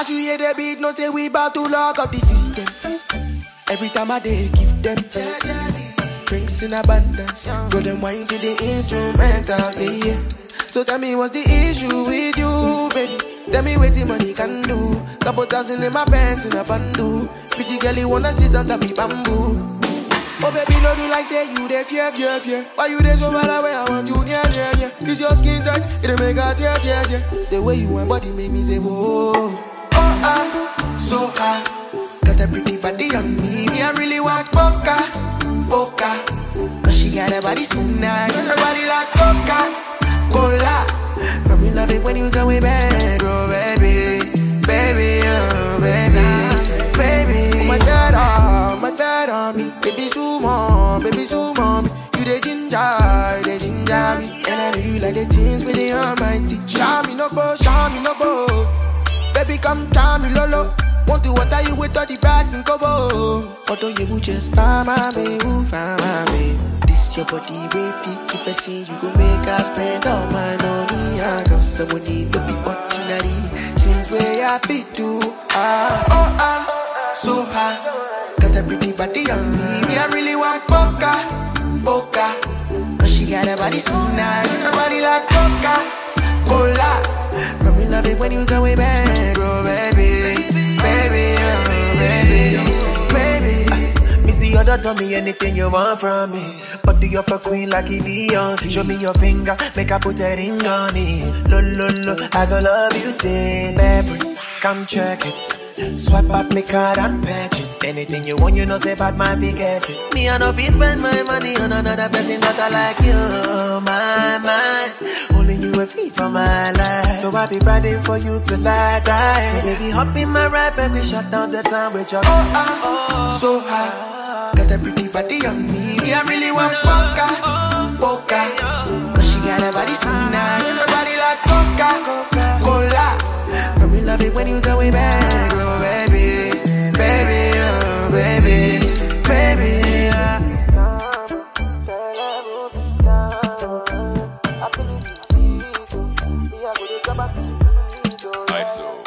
As you hear the beat, no say we bout to lock up the system. Every time I dey give them drinks in abundance, go them wine to the instrumental, yeah. So tell me what's the issue with you, baby? Tell me what the money can do. Couple thousand in my pants in a bundle. Pretty girl, you wanna sit on top of bamboo. Oh baby, no do like say you dey fear. Why you dey so far away? I want you near. This your skin tight, it make a tear. The way you want body make me say whoa. So high. Got a pretty body on me. Me I really want Boca. Cause she got a body so nice. Her body like Coca-Cola. Got me love it when you tell me back, oh baby. Oh baby. My third on me. Baby sumo me. You the ginger me. And I know you like the things with the almighty. Show me no go. Baby come try me lolo. Want to water you with all the bags and cobo. Although you would just find my baby. This your body, baby. Keep a scene, you gon' make us spend all my money. I got someone need to be ordinary. Since where I fit to. So high. Got a pretty body on me. Me I really want Boca. Cause she got a body so nice. Her body like Coca-Cola. Got me love it when you tell me back, oh baby. Me see you don't tell me anything you want from me. But do you for queen like Beyonce? Show me your finger, make I put a ring on it. Lo, I gon' love you then. Baby, come check it. Swipe up me card and purchase anything you want, you know say bad man be get it. Me I know fi spend my money on another person that I like you, my mind. Only you a fee for my life, so I be riding for you till I die. So baby hop in my ride, baby shut down the time with your so high. Got a pretty body on me. Me I really want Boca. Cause she got a body so nice. Her body like Coca-Cola. Got me love it when you tell me back, oh baby. Oh baby. I saw.